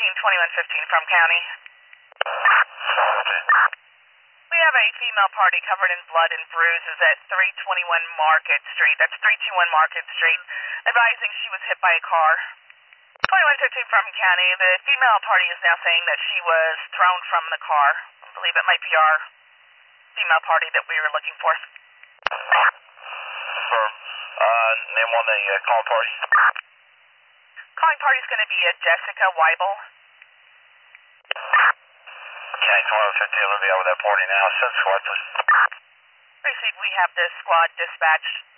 2115 from county. We have a female party covered in blood and bruises at 321 Market Street. That's 321 Market Street. Advising she was hit by a car. 2115 from county. The female party is now saying that she was thrown from the car. I believe it might be our female party that we were looking for. Name on the calling party. Calling party is going to be Jessica Weibel. Okay, 2115, I'm going to be out with that party now. Send squad, please. Received, we have the squad dispatched.